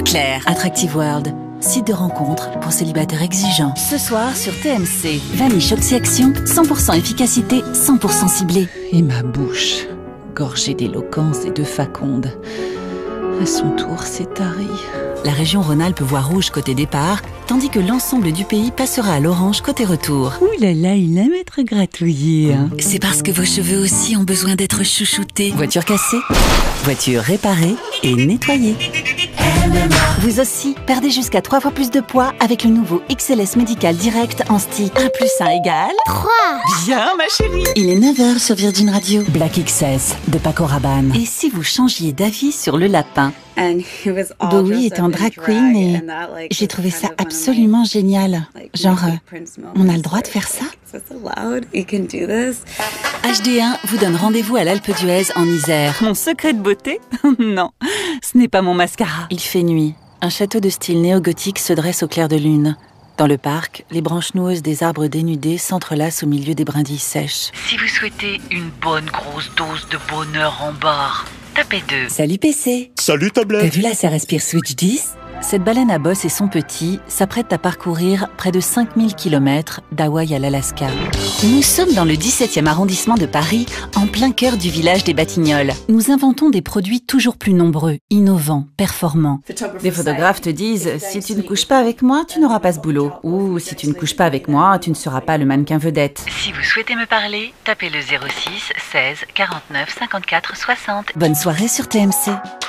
Claire. Attractive World, site de rencontre pour célibataires exigeants. Ce soir sur TMC, Vanish Oxy-Action, 100% efficacité, 100% ciblée. Et ma bouche, gorgée d'éloquence et de faconde. À son tour, c'est tari. La région Rhône-Alpes voit rouge côté départ, tandis que l'ensemble du pays passera à l'orange côté retour. Ouh là là, il aime être gratouillé. Hein. C'est parce que vos cheveux aussi ont besoin d'être chouchoutés. Voiture cassée, voiture réparée et nettoyée. Vous aussi, perdez jusqu'à 3 fois plus de poids avec le nouveau XLS Médical Direct en stick. 1 + 1 égale 3. Bien, ma chérie. Il est 9h sur Virgin Radio. Black XS de Paco Rabanne. Et si vous changiez d'avis sur le lapin? Bowie est en drag queen et j'ai trouvé ça absolument génial. Genre, on a le droit de faire ça? HD1 vous donne rendez-vous à l'Alpe d'Huez en Isère. Mon secret de beauté? Non, ce n'est pas mon mascara. Il fait nuit. Un château de style néo-gothique se dresse au clair de lune. Dans le parc, les branches noueuses des arbres dénudés s'entrelacent au milieu des brindilles sèches. Si vous souhaitez une bonne grosse dose de bonheur en barre, tapez 2. Salut PC. Salut T'as tablette. vu là, ça respire Switch 10? Cette baleine à bosse et son petit s'apprêtent à parcourir près de 5000 km d'Hawaï à l'Alaska. Nous sommes dans le 17e arrondissement de Paris, en plein cœur du village des Batignolles. Nous inventons des produits toujours plus nombreux, innovants, performants. Les photographes te disent, si tu ne couches pas avec moi, tu n'auras pas ce boulot. Ou si tu ne couches pas avec moi, tu ne seras pas le mannequin vedette. Si vous souhaitez me parler, tapez le 06 16 49 54 60. Bonne soirée sur TMC.